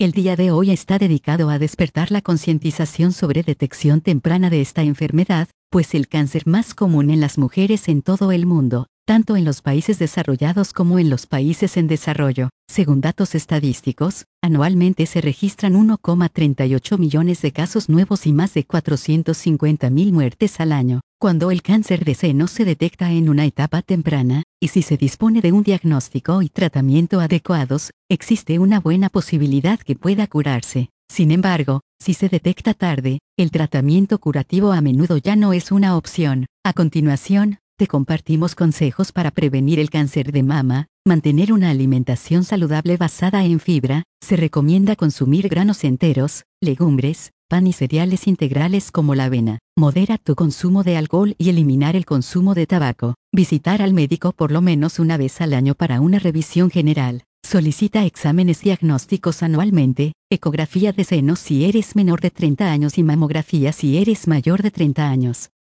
El día de hoy está dedicado a despertar la concientización sobre detección temprana de esta enfermedad, pues el cáncer más común en las mujeres en todo el mundo, tanto en los países desarrollados como en los países en desarrollo. Según datos estadísticos, anualmente se registran 1,38 millones de casos nuevos y más de 450.000 muertes al año. Cuando el cáncer de seno se detecta en una etapa temprana, y si se dispone de un diagnóstico y tratamiento adecuados, existe una buena posibilidad que pueda curarse. Sin embargo, si se detecta tarde, el tratamiento curativo a menudo ya no es una opción. A continuación, te compartimos consejos para prevenir el cáncer de mama. Mantener una alimentación saludable basada en fibra. Se recomienda consumir granos enteros, legumbres, pan y cereales integrales como la avena. Modera tu consumo de alcohol y eliminar el consumo de tabaco. Visitar al médico por lo menos una vez al año para una revisión general. Solicita exámenes diagnósticos anualmente, ecografía de senos si eres menor de 30 años y mamografía si eres mayor de 30 años.